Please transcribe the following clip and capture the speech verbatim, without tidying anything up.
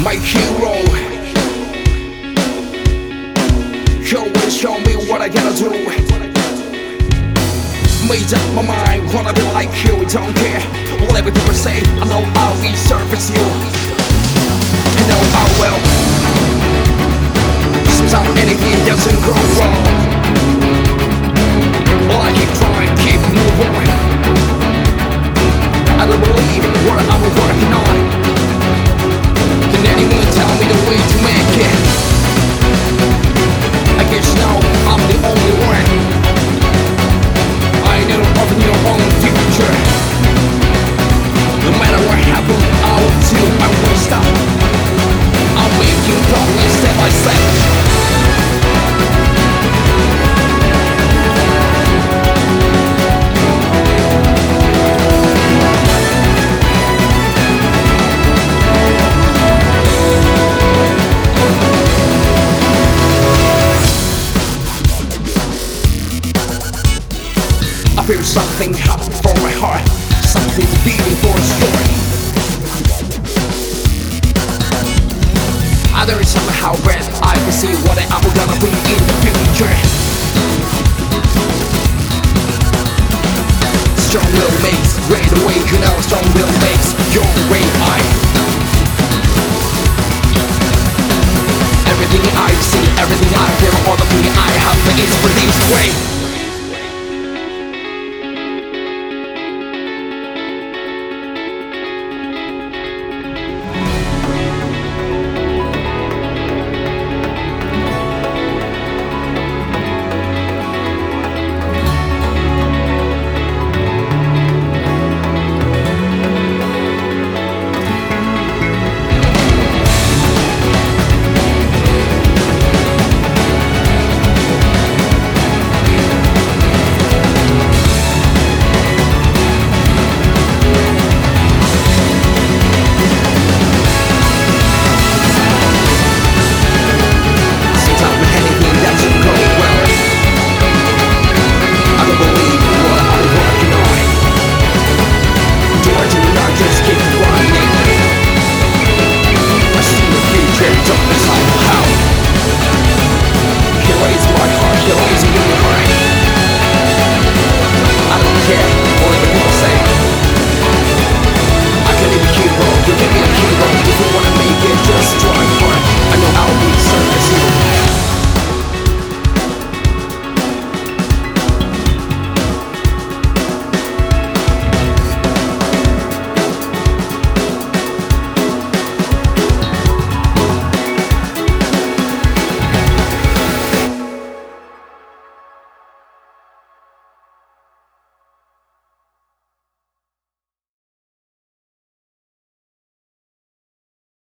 my hero. You will show me what I gotta do. Made up my mind, wanna be like you, don't care whatever people say, I know I'll resurface you. You know I will. Sometimes anything doesn't go wrong, well I keep trying, keep moving. I don't believe in what I'm working on. Can anyone tell me the way to make it? I guess now I'm the only one. I need to open your own future. No matter what happens, I will do, I won't stop. I'm making progress step by step. I feel something hot from my heart, something's beating for a story. I there is somehow red, I can see what I'm gonna be in the future. Strong will makes great awaken, now strong will makes your way I